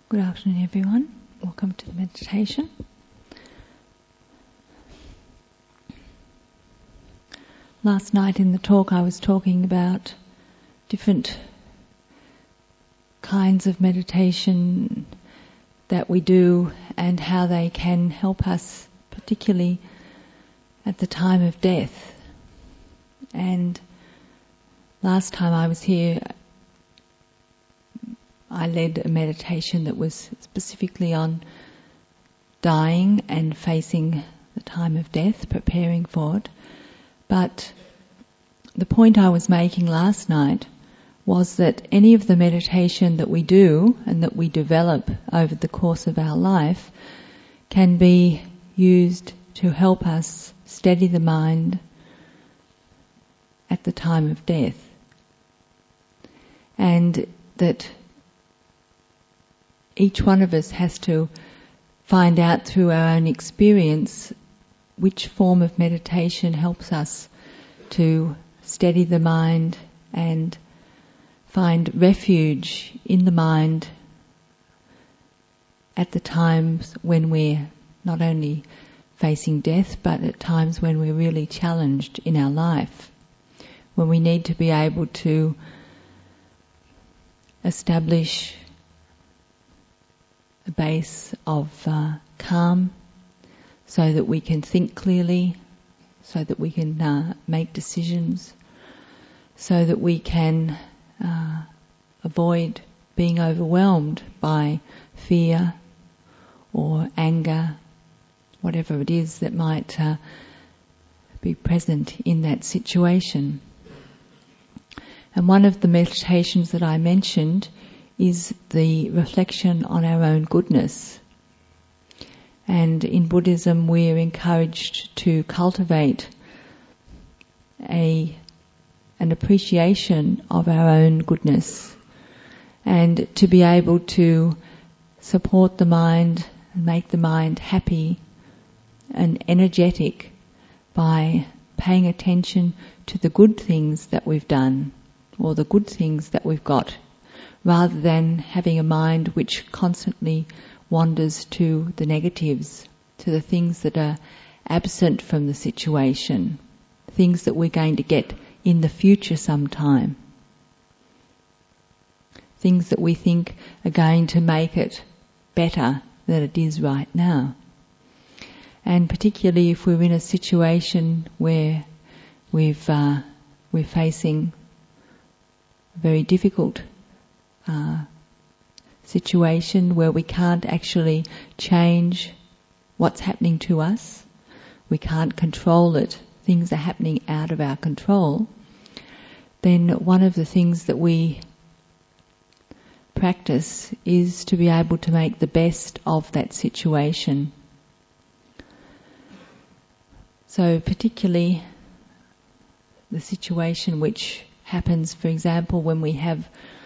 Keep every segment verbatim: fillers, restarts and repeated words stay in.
Good afternoon, everyone. Welcome to the meditation. Last night in the talk I was talking about different kinds of meditation that we do and how they can help us, particularly at the time of death. And last time I was here, I led a meditation that was specifically on dying and facing the time of death, preparing for it. But the point I was making last night was that any of the meditation that we do and that we develop over the course of our life can be used to help us steady the mind at the time of death. And that each one of us has to find out through our own experience which form of meditation helps us to steady the mind and find refuge in the mind at the times when we're not only facing death, but at times when we're really challenged in our life, when we need to be able to establish a base of uh, calm so that we can think clearly, so that we can uh, make decisions, so that we can uh, avoid being overwhelmed by fear or anger, whatever it is that might uh, be present in that situation. And one of the meditations that I mentioned is the reflection on our own goodness. And in Buddhism we're encouraged to cultivate a an appreciation of our own goodness and to be able to support the mind and make the mind happy and energetic by paying attention to the good things that we've done or the good things that we've got, rather than having a mind which constantly wanders to the negatives, to the things that are absent from the situation, things that we're going to get in the future sometime, things that we think are going to make it better than it is right now. And particularly if we're in a situation where we've uh, we're facing a very difficult Uh, situation where we can't actually change what's happening to us, we can't control it, things are happening out of our control, then one of the things that we practice is to be able to make the best of that situation. So particularly the situation which happens, for example, when we have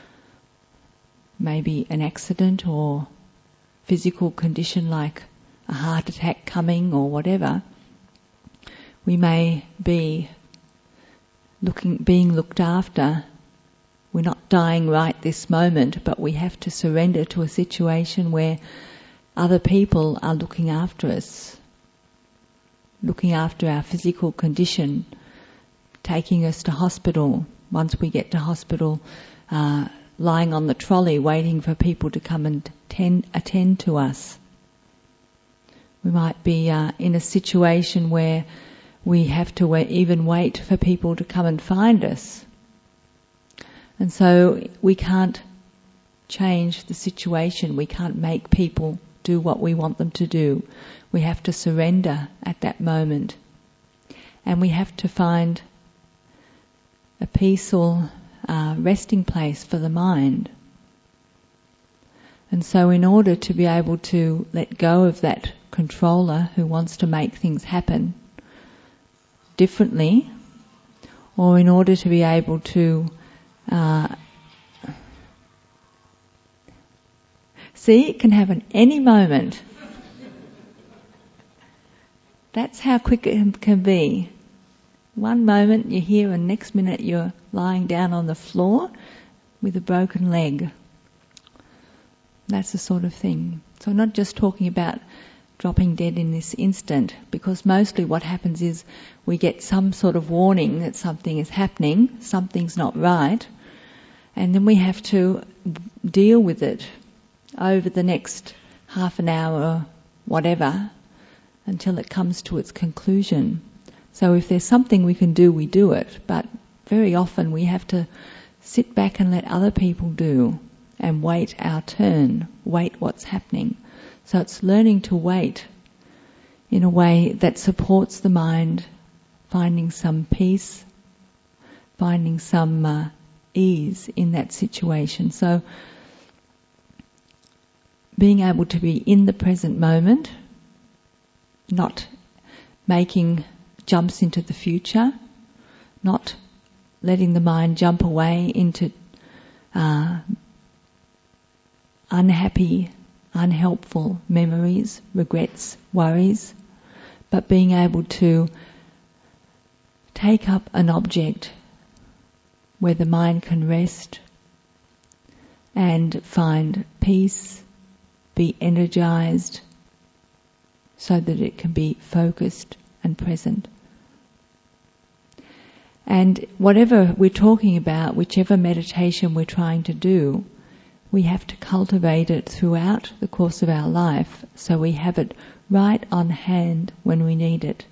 maybe an accident or physical condition like a heart attack coming or whatever, we may be looking, being looked after. We're not dying right this moment, but we have to surrender to a situation where other people are looking after us, looking after our physical condition, taking us to hospital. Once we get to hospital, uh, lying on the trolley waiting for people to come and tend, attend to us. We might be uh, in a situation where we have to wait, even wait for people to come and find us. And so we can't change the situation. We can't make people do what we want them to do. We have to surrender at that moment. And we have to find a peaceful Uh, resting place for the mind. And so in order to be able to let go of that controller who wants to make things happen differently, or in order to be able to uh, see, it can happen any moment. That's how quick it can be. One moment you're here and next minute you're lying down on the floor with a broken leg. That's the sort of thing. So I'm not just talking about dropping dead in this instant, because mostly what happens is we get some sort of warning that something is happening, something's not right, and then we have to deal with it over the next half an hour or whatever until it comes to its conclusion. So if there's something we can do, we do it, but very often we have to sit back and let other people do and wait our turn, wait what's happening. So it's learning to wait in a way that supports the mind, finding some peace, finding some uh, ease in that situation. So being able to be in the present moment, not making jumps into the future, not letting the mind jump away into uh, unhappy, unhelpful memories, regrets, worries, but being able to take up an object where the mind can rest and find peace, be energized, so that it can be focused and present. And whatever we're talking about, whichever meditation we're trying to do, we have to cultivate it throughout the course of our life so we have it right on hand when we need it.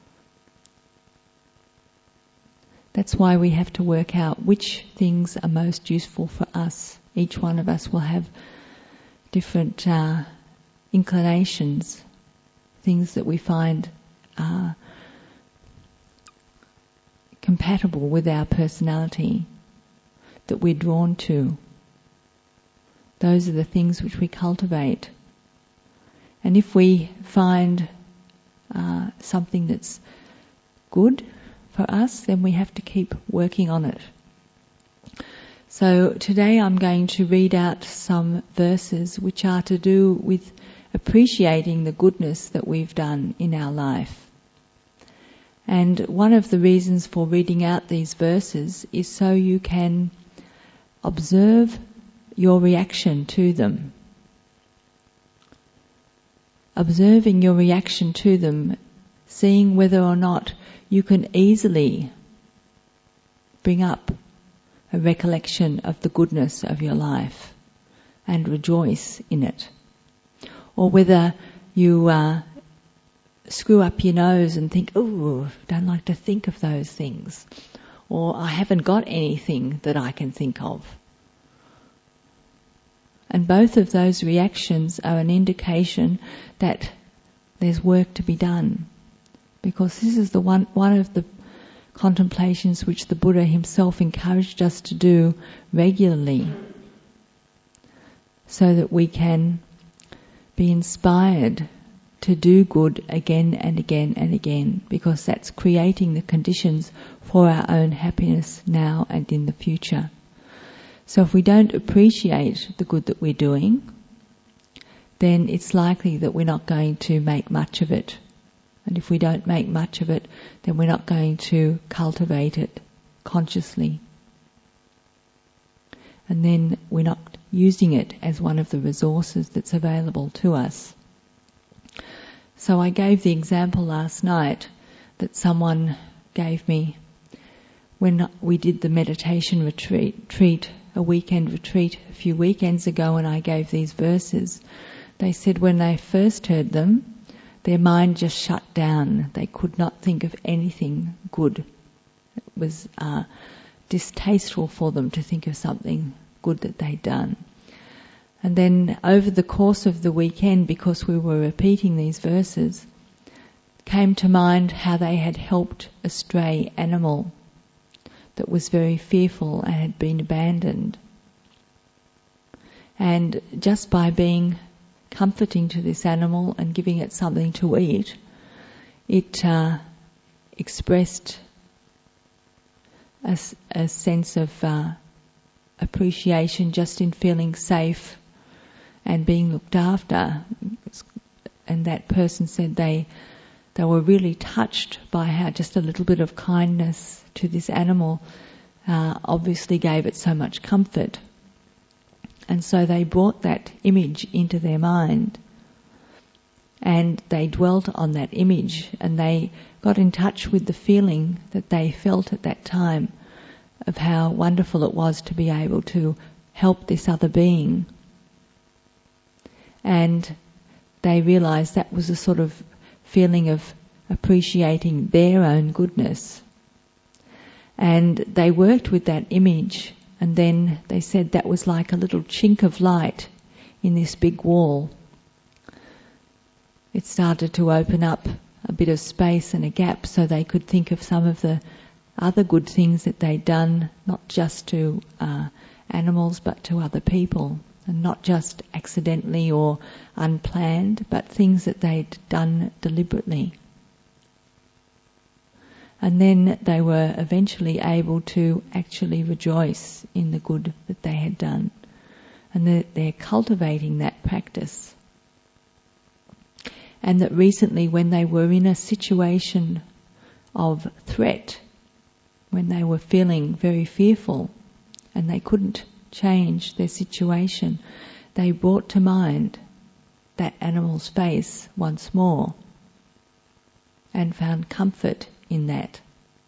That's why we have to work out which things are most useful for us. Each one of us will have different uh, inclinations, things that we find are compatible with our personality, that we're drawn to. Those are the things which we cultivate. And if we find uh, something that's good for us, then we have to keep working on it. So today I'm going to read out some verses which are to do with appreciating the goodness that we've done in our life. And one of the reasons for reading out these verses is so you can observe your reaction to them. Observing your reaction to them, seeing whether or not you can easily bring up a recollection of the goodness of your life and rejoice in it. Or whether you uh, screw up your nose and think, oh, don't like to think of those things. Or I haven't got anything that I can think of. And both of those reactions are an indication that there's work to be done. Because this is the one, one of the contemplations which the Buddha himself encouraged us to do regularly, so that we can be inspired to do good again and again and again, because that's creating the conditions for our own happiness now and in the future. So if we don't appreciate the good that we're doing, then it's likely that we're not going to make much of it. And if we don't make much of it, then we're not going to cultivate it consciously. And then we're not using it as one of the resources that's available to us. So I gave the example last night that someone gave me when we did the meditation retreat, retreat, a weekend retreat a few weekends ago, and I gave these verses. They said when they first heard them, their mind just shut down. They could not think of anything good. It was uh, distasteful for them to think of something good that they'd done. And then over the course of the weekend, because we were repeating these verses, came to mind how they had helped a stray animal that was very fearful and had been abandoned. And just by being comforting to this animal and giving it something to eat, it uh, expressed a, a sense of uh, appreciation just in feeling safe and being looked after. And that person said they they were really touched by how just a little bit of kindness to this animal uh, obviously gave it so much comfort. And so they brought that image into their mind and they dwelt on that image and they got in touch with the feeling that they felt at that time of how wonderful it was to be able to help this other being. And they realised that was a sort of feeling of appreciating their own goodness. And they worked with that image, and then they said that was like a little chink of light in this big wall. It started to open up a bit of space and a gap so they could think of some of the other good things that they'd done, not just to uh, animals but to other people, and not just accidentally or unplanned, but things that they'd done deliberately. And then they were eventually able to actually rejoice in the good that they had done. And that they're cultivating that practice. And that recently when they were in a situation of threat, when they were feeling very fearful and they couldn't change their situation, they brought to mind that animal's face once more and found comfort in that.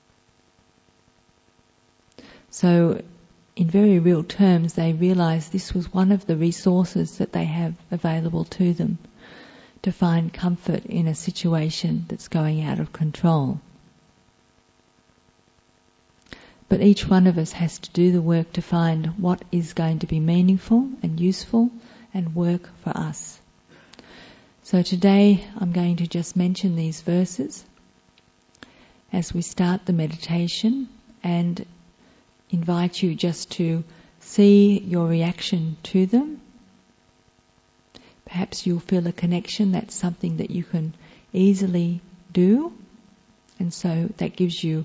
So in very real terms they realised this was one of the resources that they have available to them to find comfort in a situation that's going out of control. But each one of us has to do the work to find what is going to be meaningful and useful and work for us. So today I'm going to just mention these verses as we start the meditation and invite you just to see your reaction to them. Perhaps you'll feel a connection, that's something that you can easily do, and so that gives you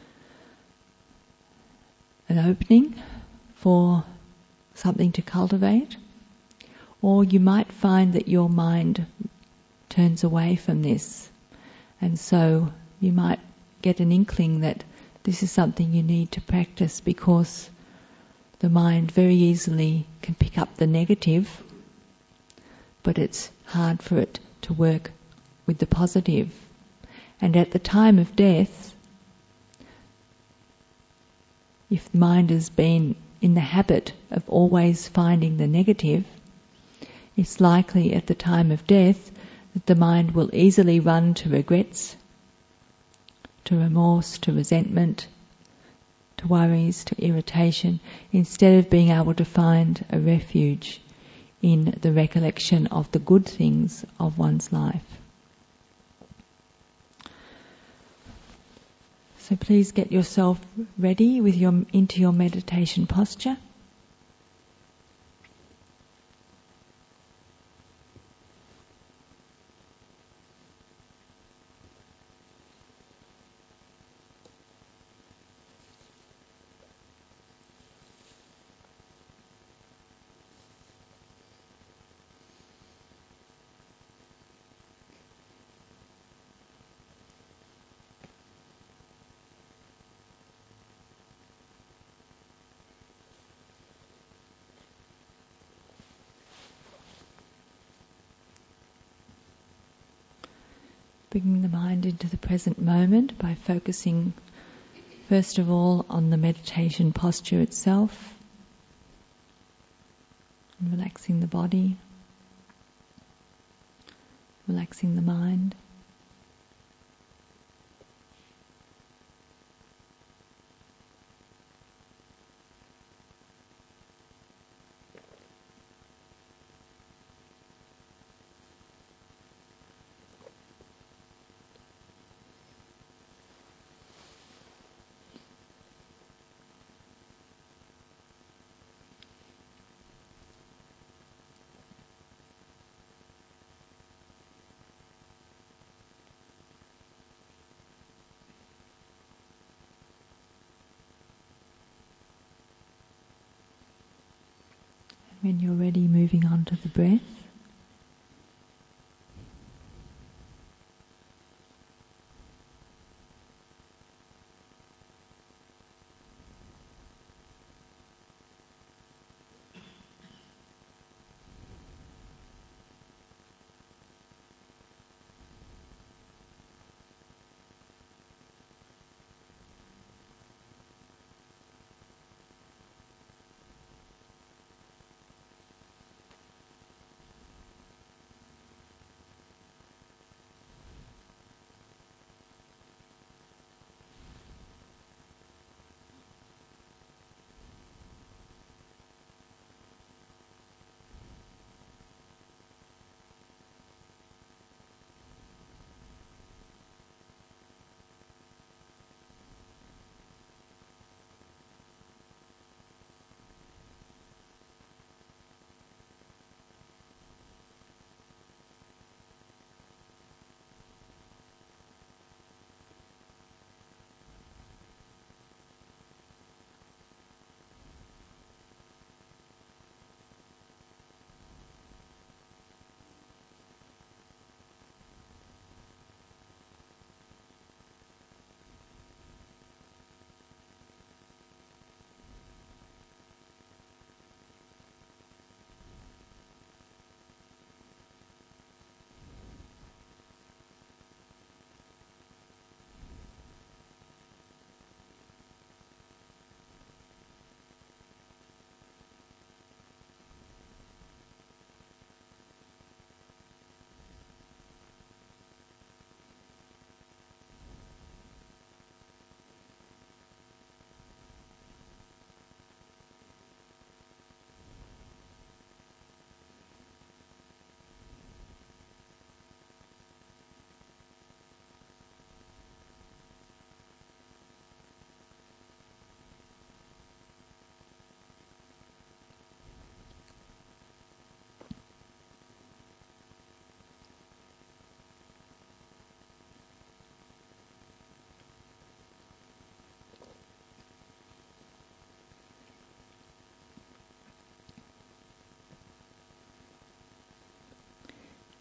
an opening for something to cultivate. Or you might find that your mind turns away from this, and so you might get an inkling that this is something you need to practice, because the mind very easily can pick up the negative, but it's hard for it to work with the positive. And at the time of death, if the mind has been in the habit of always finding the negative, it's likely at the time of death that the mind will easily run to regrets, to remorse, to resentment, to worries, to irritation, instead of being able to find a refuge in the recollection of the good things of one's life. So please get yourself ready with your into your meditation posture. Bringing the mind into the present moment by focusing first of all on the meditation posture itself, and relaxing the body, relaxing the mind. When you're ready, moving on to the breath.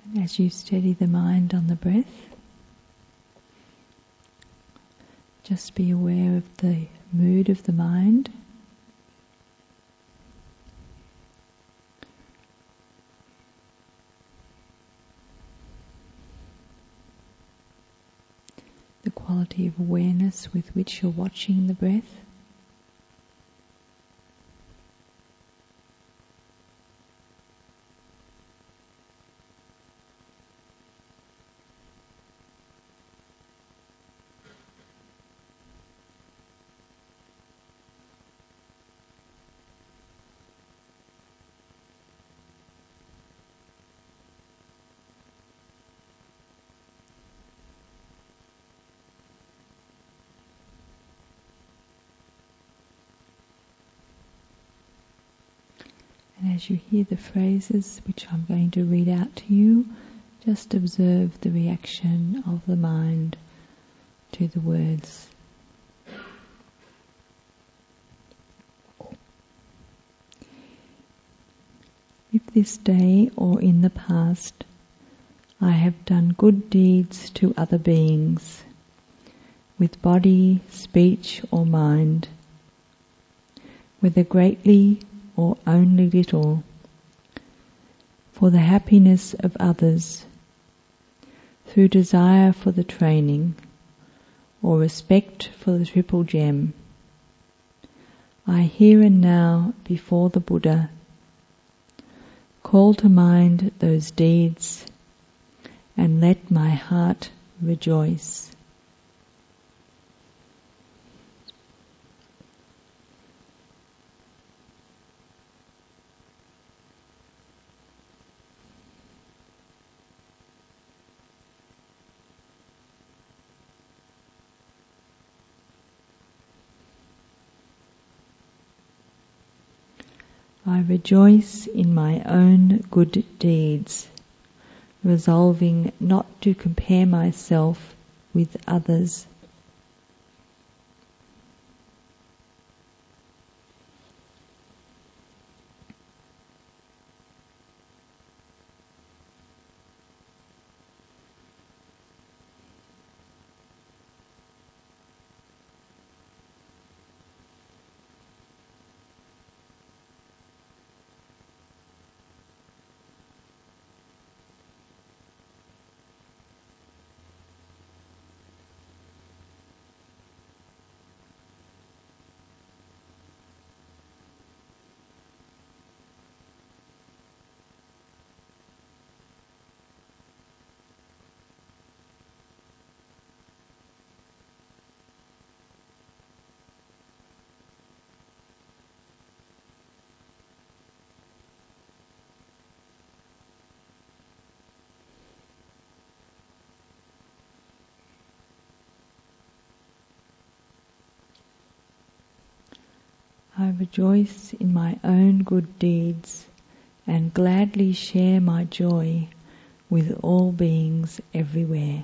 As you steady the mind on the breath, just be aware of the mood of the mind. The quality of awareness with which you're watching the breath. And as you hear the phrases which I'm going to read out to you, just observe the reaction of the mind to the words. If this day or in the past I have done good deeds to other beings, with body, speech or mind, whether greatly or only little, for the happiness of others, through desire for the training, or respect for the triple gem, I here and now before the Buddha call to mind those deeds and let my heart rejoice. I rejoice in my own good deeds, resolving not to compare myself with others. I rejoice in my own good deeds and gladly share my joy with all beings everywhere.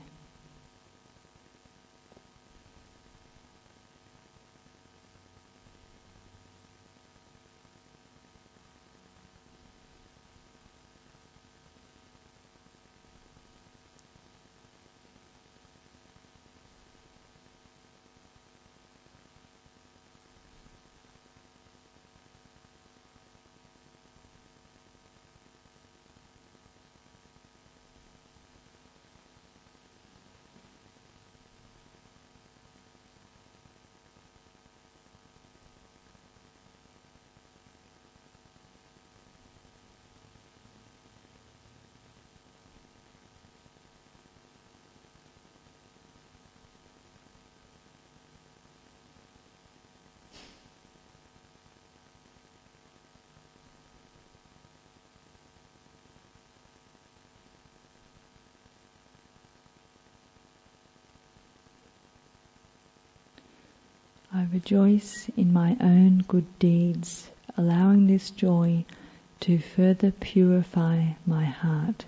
I rejoice in my own good deeds, allowing this joy to further purify my heart.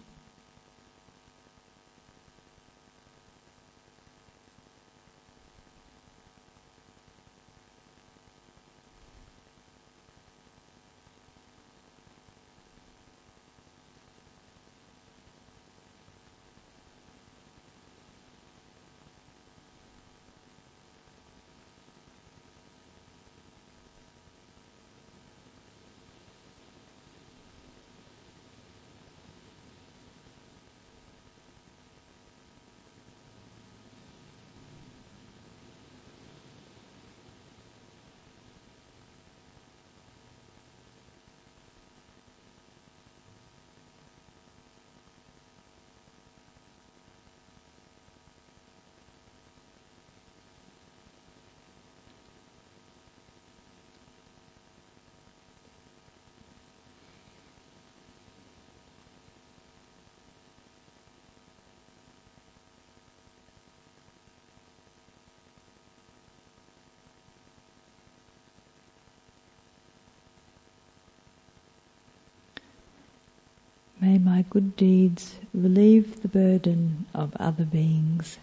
May my good deeds relieve the burden of other beings.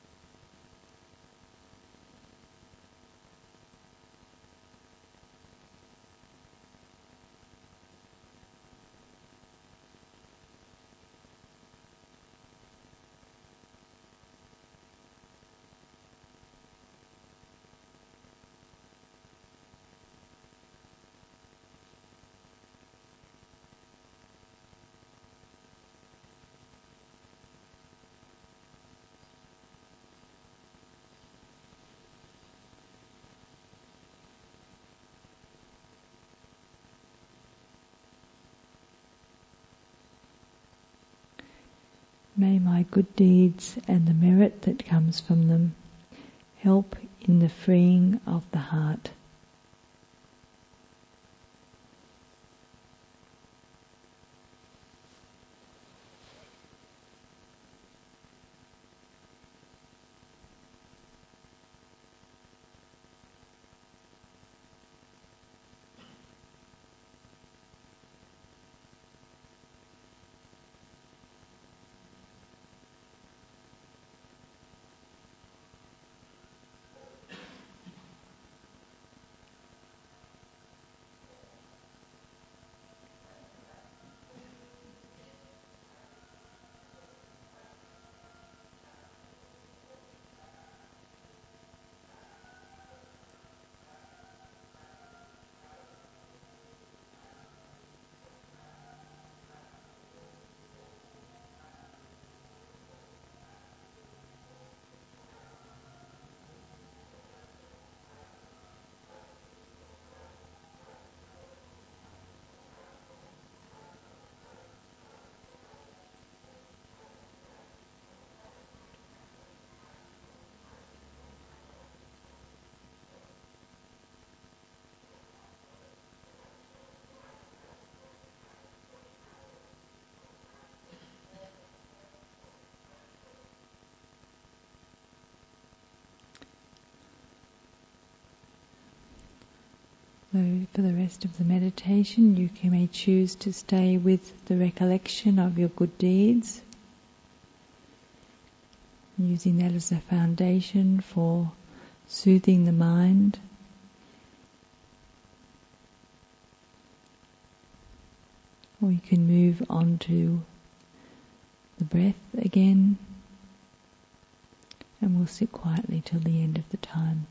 May my good deeds and the merit that comes from them help in the freeing of the heart. So for the rest of the meditation, you can- may choose to stay with the recollection of your good deeds, using that as a foundation for soothing the mind. Or you can move on to the breath again, and we'll sit quietly till the end of the time.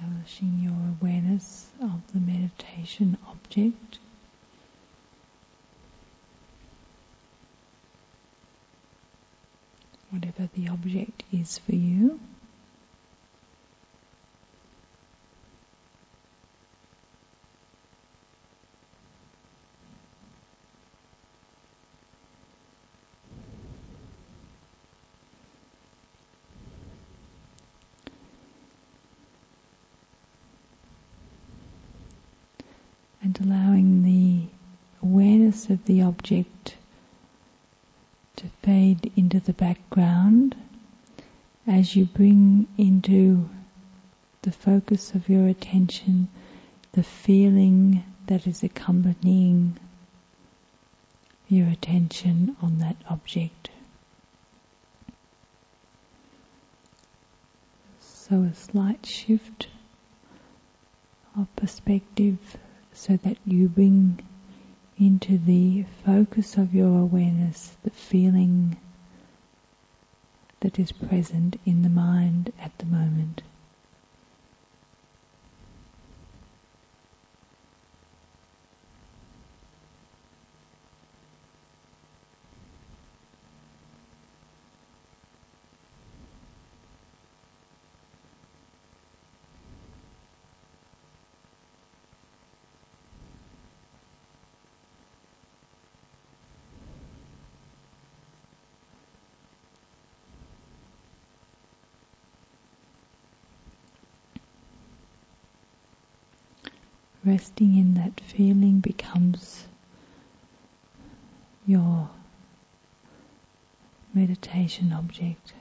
establishing your awareness of the meditation object. Whatever the object is for you. And allowing the awareness of the object to fade into the background as you bring into the focus of your attention the feeling that is accompanying your attention on that object. So a slight shift of perspective so that you bring into the focus of your awareness the feeling that is present in the mind at the moment. Resting in that feeling becomes your meditation object.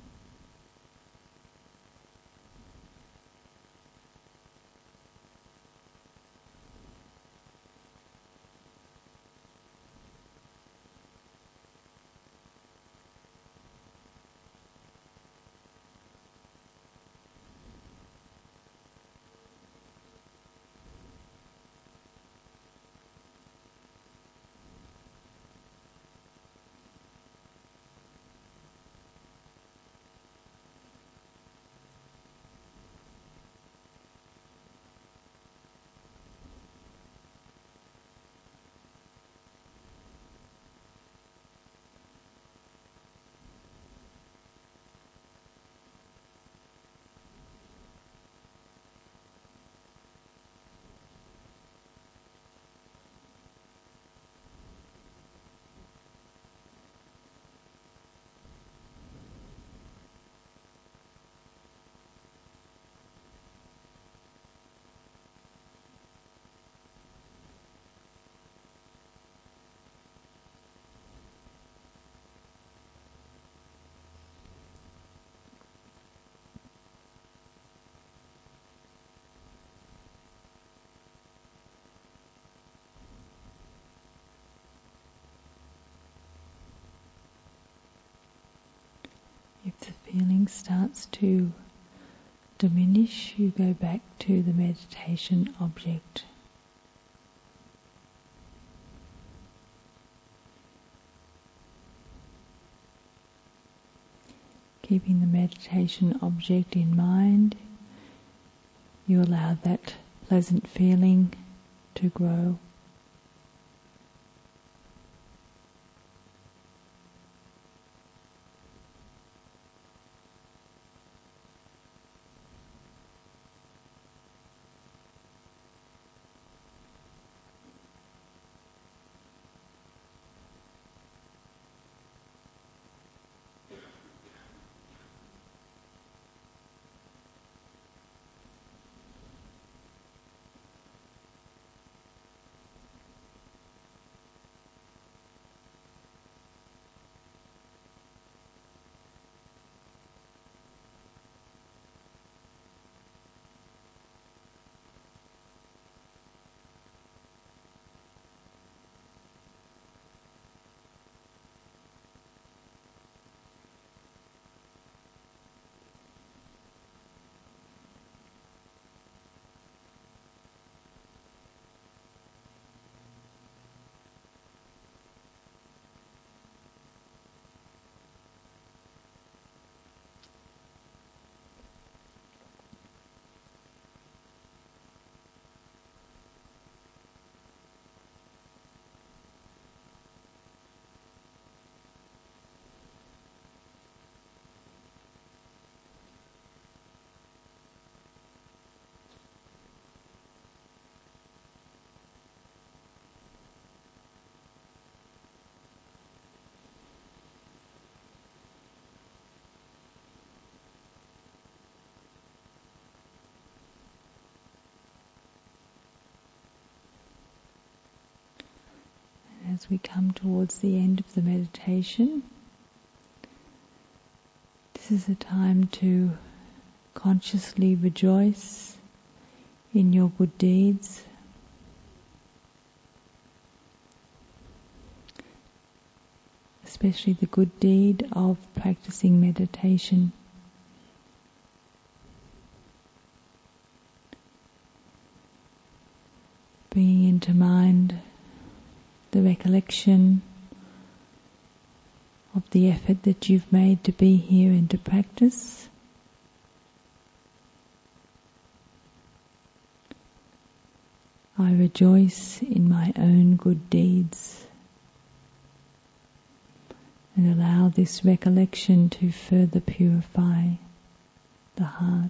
If the feeling starts to diminish, you go back to the meditation object. Keeping the meditation object in mind, you allow that pleasant feeling to grow. as we come towards the end of the meditation, this is a time to consciously rejoice in your good deeds, especially the good deed of practicing meditation. Bringing into mind the recollection of the effort that you've made to be here and to practice. I rejoice in my own good deeds, and allow this recollection to further purify the heart.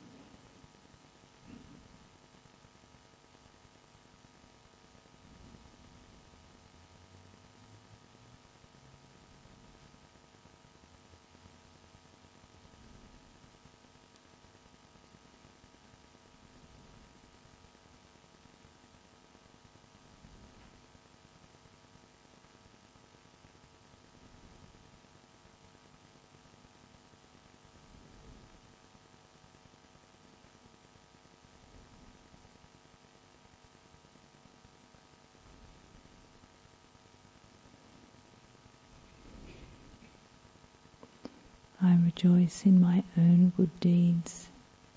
I rejoice in my own good deeds.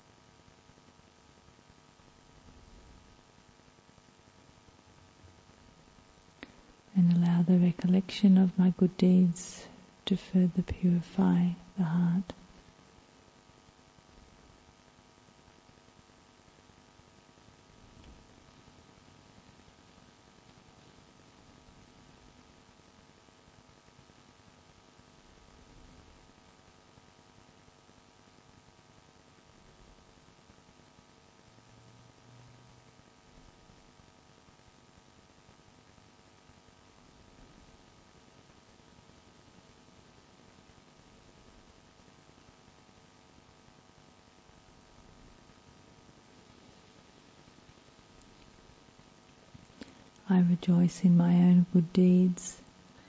And allow the recollection of my good deeds to further purify the heart. I rejoice in my own good deeds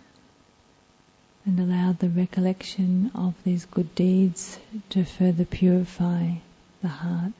and allow the recollection of these good deeds to further purify the heart.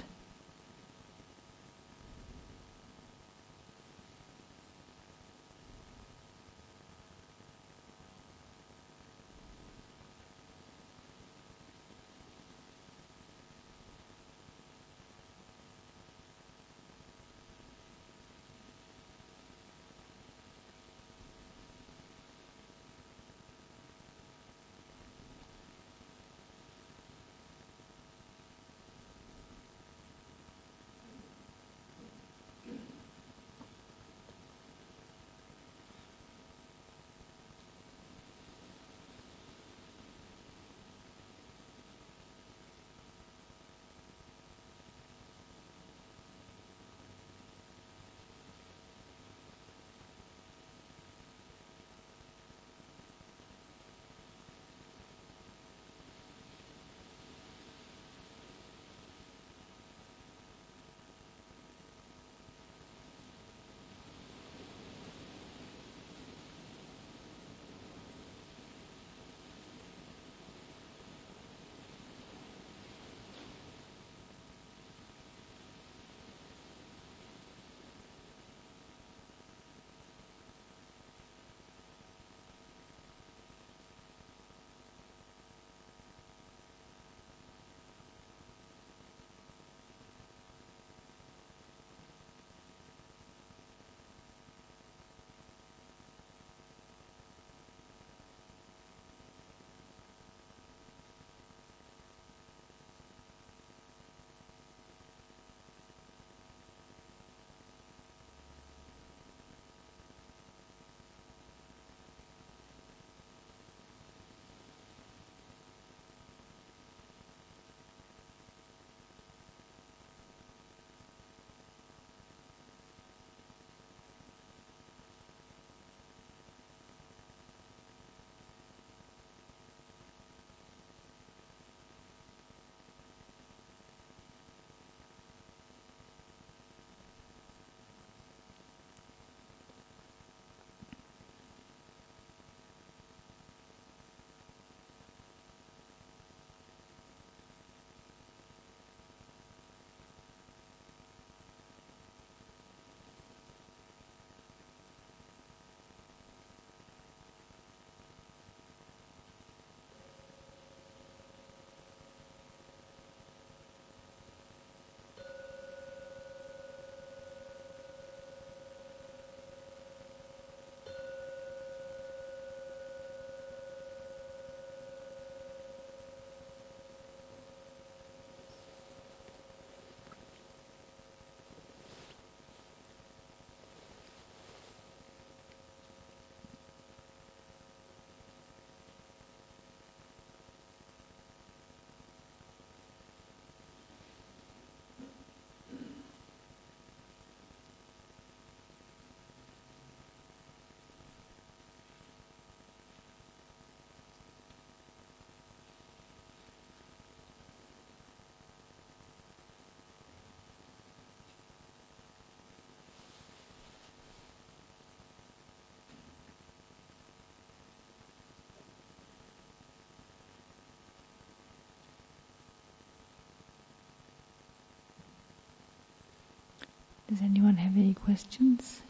Does anyone have any questions?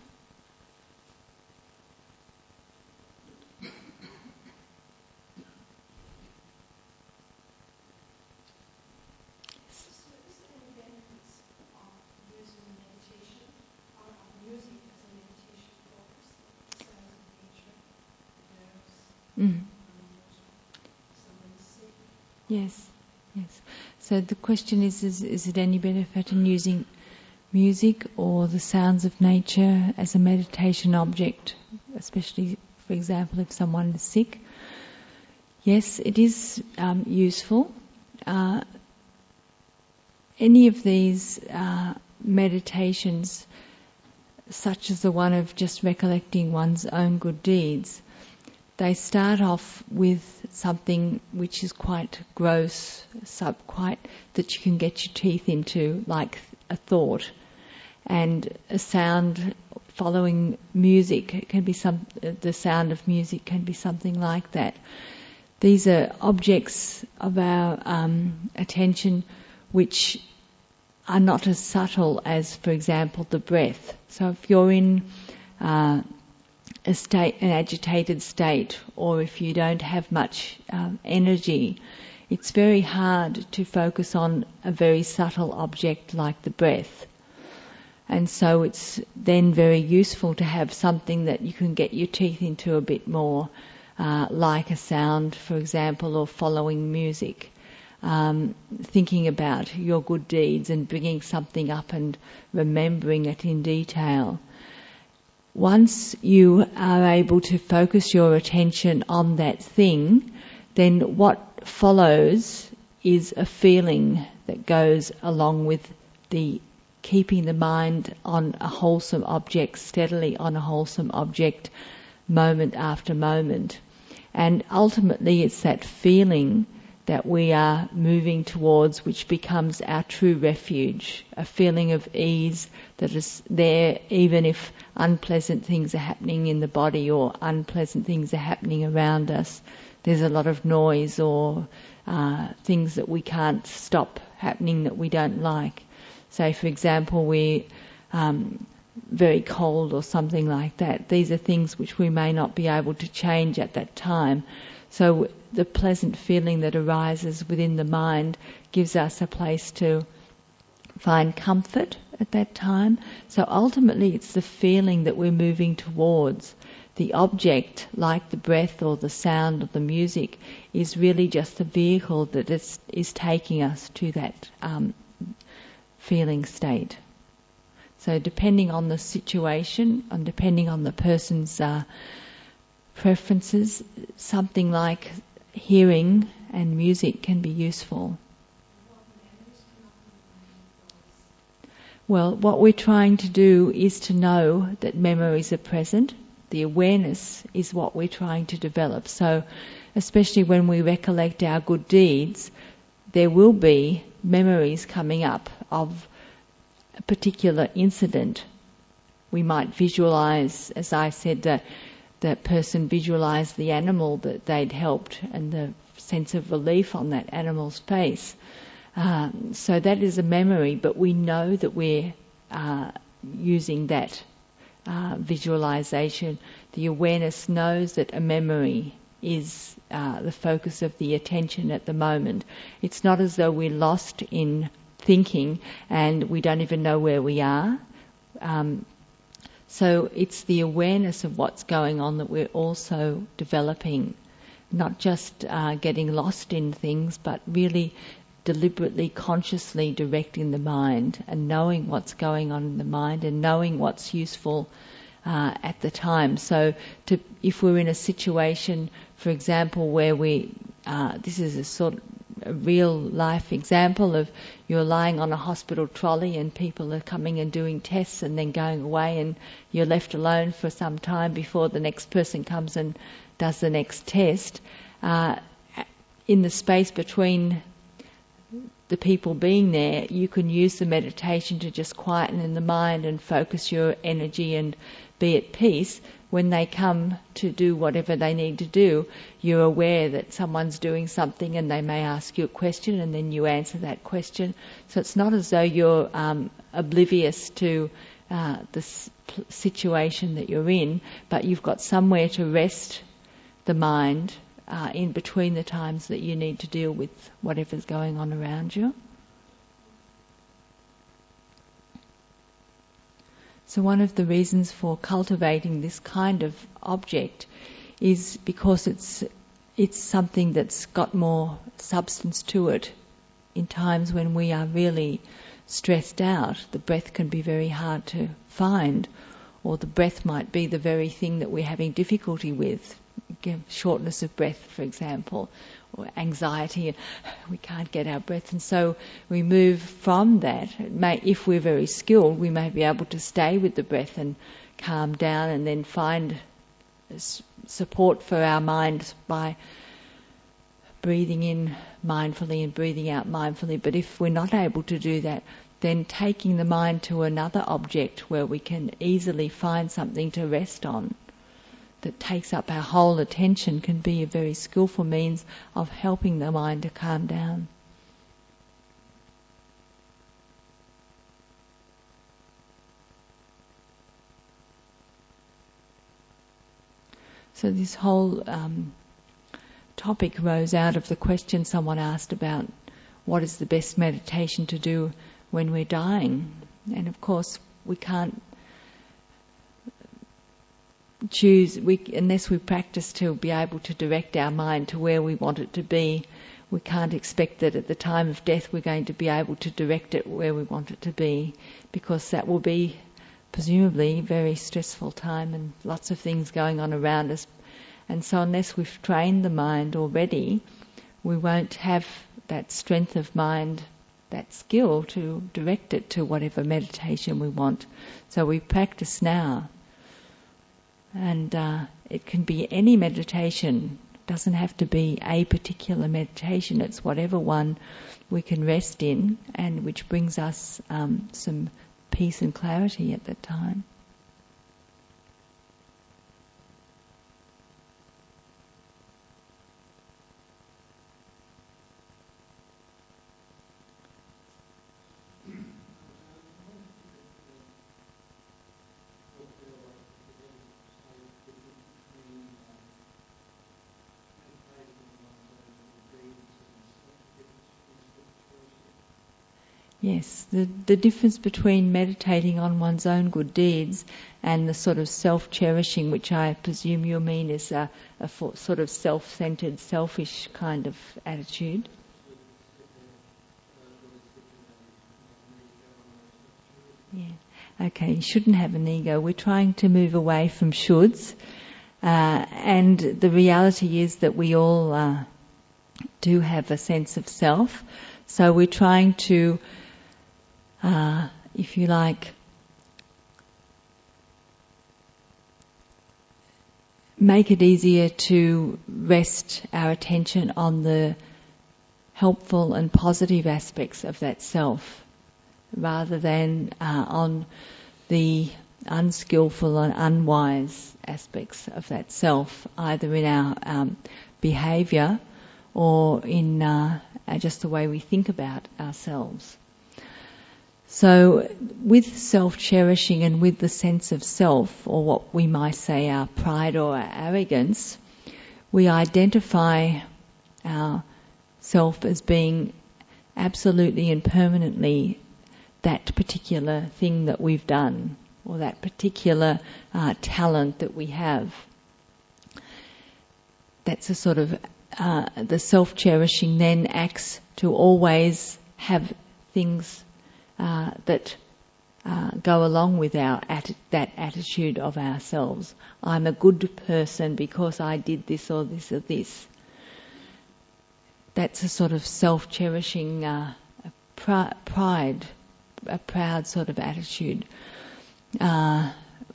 Mm. Yes, yes. So the question is, is, is it any benefit in using music or the sounds of nature as a meditation object, especially, for example, if someone is sick? Yes, it is um, useful. Uh, any of these uh, meditations, such as the one of just recollecting one's own good deeds, they start off with something which is quite gross, sub quite that you can get your teeth into, like a thought, and a sound following music. It can be some. The sound of music can be something like that. These are objects of our um, attention, which are not as subtle as, for example, the breath. So if you're in uh, a state, an agitated state, or if you don't have much um, energy, it's very hard to focus on a very subtle object like the breath. And so it's then very useful to have something that you can get your teeth into a bit more, uh, like a sound, for example, or following music. Um, thinking about your good deeds and bringing something up and remembering it in detail. Once you are able to focus your attention on that thing, then what follows is a feeling that goes along with the keeping the mind on a wholesome object, steadily on a wholesome object, moment after moment. And ultimately it's that feeling that we are moving towards which becomes our true refuge, a feeling of ease that is there even if unpleasant things are happening in the body or unpleasant things are happening around us. There's a lot of noise or uh, things that we can't stop happening that we don't like. Say, for example, we're um, very cold or something like that. These are things which we may not be able to change at that time. So the pleasant feeling that arises within the mind gives us a place to find comfort at that time. So ultimately it's the feeling that we're moving towards. The object, like the breath or the sound or the music, is really just the vehicle that is, is taking us to that um, feeling state. So depending on the situation and depending on the person's uh, preferences, something like hearing and music can be useful. Well, what we're trying to do is to know that memories are present. The awareness is what we're trying to develop. So especially when we recollect our good deeds, there will be memories coming up of a particular incident. We might visualize, as I said, the that person visualised the animal that they'd helped and the sense of relief on that animal's face. Um, so that is a memory, but we know that we're uh, using that uh, visualisation. The awareness knows that a memory is uh, the focus of the attention at the moment. It's not as though we're lost in thinking and we don't even know where we are. Um, So it's the awareness of what's going on that we're also developing, not just uh, getting lost in things, but really deliberately, consciously directing the mind and knowing what's going on in the mind and knowing what's useful uh, at the time. So to, if we're in a situation, for example, where we, uh, this is a sort of a real life example of you're lying on a hospital trolley and people are coming and doing tests and then going away and you're left alone for some time before the next person comes and does the next test. Uh, in the space between the people being there, you can use the meditation to just quieten in the mind and focus your energy and be at peace. When they come to do whatever they need to do, you're aware that someone's doing something and they may ask you a question and then you answer that question. So it's not as though you're um, oblivious to uh, the s- situation that you're in, but you've got somewhere to rest the mind uh, in between the times that you need to deal with whatever's going on around you. So one of the reasons for cultivating this kind of object is because it's it's something that's got more substance to it. In times when we are really stressed out, the breath can be very hard to find, or the breath might be the very thing that we're having difficulty with. Shortness of breath, for example, or anxiety, we can't get our breath, and so we move from that. It may, if we're very skilled, we may be able to stay with the breath and calm down and then find support for our mind by breathing in mindfully and breathing out mindfully. But if we're not able to do that, then taking the mind to another object where we can easily find something to rest on that takes up our whole attention can be a very skillful means of helping the mind to calm down. So this whole um, topic rose out of the question someone asked about what is the best meditation to do when we're dying. And of course we can't choose, we, unless we practice to be able to direct our mind to where we want it to be, we can't expect that at the time of death we're going to be able to direct it where we want it to be, because that will be presumably a very stressful time and lots of things going on around us. And so unless we've trained the mind already, we won't have that strength of mind, that skill to direct it to whatever meditation we want. So we practice now. And uh, it can be any meditation. It doesn't have to be a particular meditation. It's whatever one we can rest in and which brings us um, some peace and clarity at that time. Yes, the, the difference between meditating on one's own good deeds and the sort of self-cherishing, which I presume you mean is a, a for, sort of self-centered, selfish kind of attitude. Yeah. Okay, you shouldn't have an ego. We're trying to move away from shoulds, uh, and the reality is that we all uh, do have a sense of self. So we're trying to Uh, if you like, make it easier to rest our attention on the helpful and positive aspects of that self, rather than uh, on the unskillful and unwise aspects of that self, either in our um, behaviour or in uh, just the way we think about ourselves. So with self-cherishing and with the sense of self, or what we might say our pride or our arrogance, we identify our self as being absolutely and permanently that particular thing that we've done, or that particular uh, talent that we have. That's a sort of, uh, the self-cherishing then acts to always have things Uh, that uh, go along with our atti- that attitude of ourselves. I'm a good person because I did this or this or this. That's a sort of self-cherishing uh, a pr- pride, a proud sort of attitude. Uh,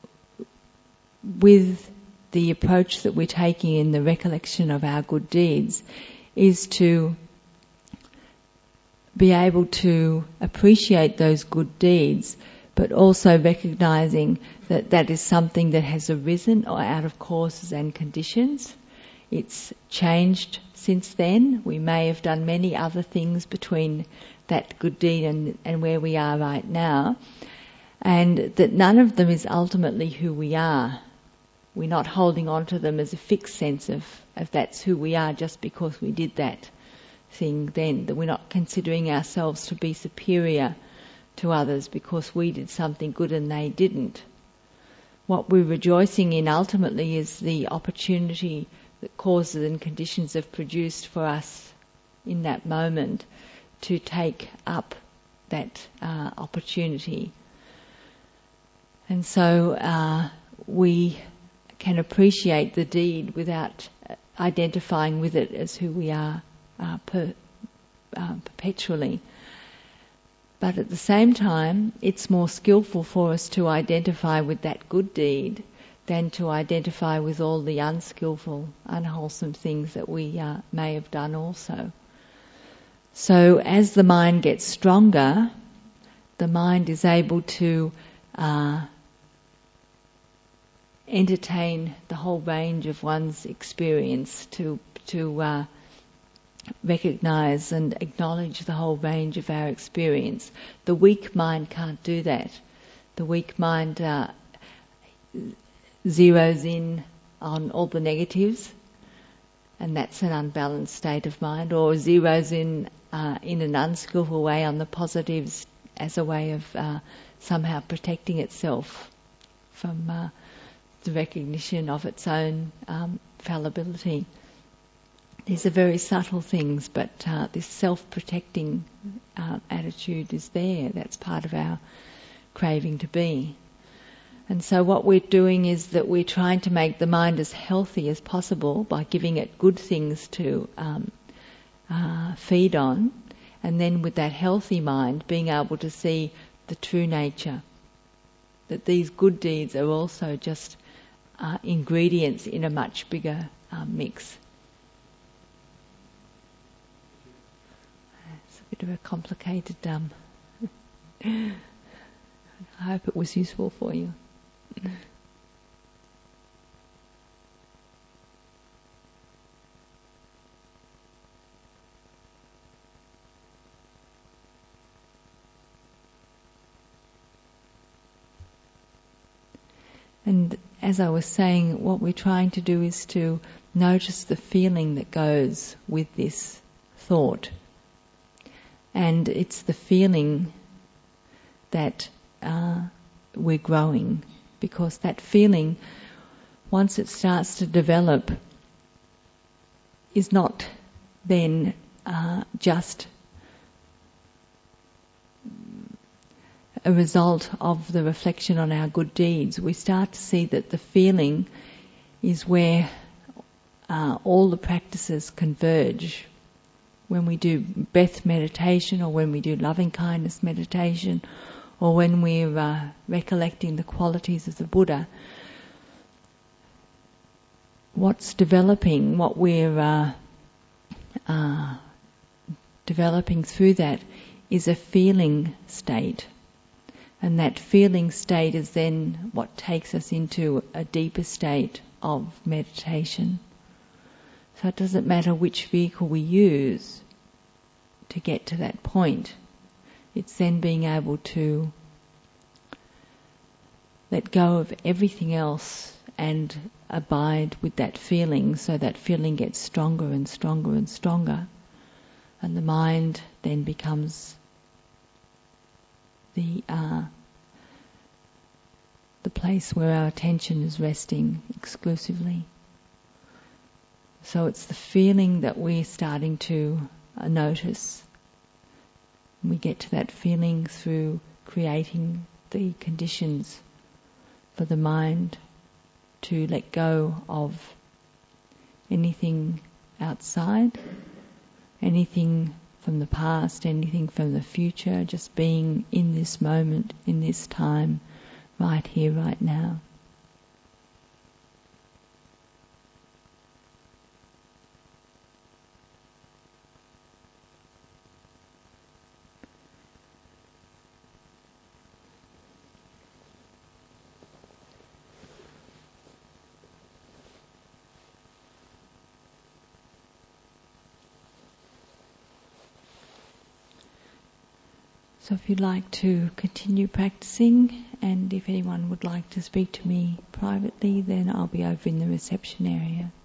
with the approach that we're taking in the recollection of our good deeds is to be able to appreciate those good deeds, but also recognizing that that is something that has arisen or out of causes and conditions. It's changed since then. We may have done many other things between that good deed and, and where we are right now. and that none of them is ultimately who we are. We're not holding on to them as a fixed sense of, of that's who we are just because we did that thing then, that we're not considering ourselves to be superior to others because we did something good and they didn't. What we're rejoicing in ultimately is the opportunity that causes and conditions have produced for us in that moment to take up that uh, opportunity. And so uh, we can appreciate the deed without identifying with it as who we are uh, per, uh, perpetually. But at the same time, it's more skillful for us to identify with that good deed than to identify with all the unskillful, unwholesome things that we uh, may have done also. So as the mind gets stronger, the mind is able to uh, entertain the whole range of one's experience, to to uh, recognise and acknowledge the whole range of our experience. The weak mind can't do that. The weak mind uh, zeroes in on all the negatives, and that's an unbalanced state of mind, or zeroes in uh, in an unskillful way on the positives as a way of uh, somehow protecting itself from uh, the recognition of its own um, fallibility. These are very subtle things, but uh, this self-protecting uh, attitude is there. That's part of our craving to be. And so what we're doing is that we're trying to make the mind as healthy as possible by giving it good things to um, uh, feed on, and then with that healthy mind being able to see the true nature, that these good deeds are also just uh, ingredients in a much bigger uh, mix. It's a bit of a complicated um I hope it was useful for you. And as I was saying, what we're trying to do is to notice the feeling that goes with this thought. And it's the feeling that uh, we're growing, because that feeling, once it starts to develop, is not then uh, just a result of the reflection on our good deeds. We start to see that the feeling is where uh, all the practices converge. When we do breath meditation, or when we do loving kindness meditation, or when we're uh, recollecting the qualities of the Buddha, what's developing, what we're uh, uh, developing through that is a feeling state. And that feeling state is then what takes us into a deeper state of meditation. So it doesn't matter which vehicle we use to get to that point. It's then being able to let go of everything else and abide with that feeling, so that feeling gets stronger and stronger and stronger. And the mind then becomes the uh, the place where our attention is resting exclusively. So it's the feeling that we're starting to uh, notice. We get to that feeling through creating the conditions for the mind to let go of anything outside, anything from the past, anything from the future, just being in this moment, in this time, right here, right now. So if you'd like to continue practicing, and if anyone would like to speak to me privately, then I'll be over in the reception area.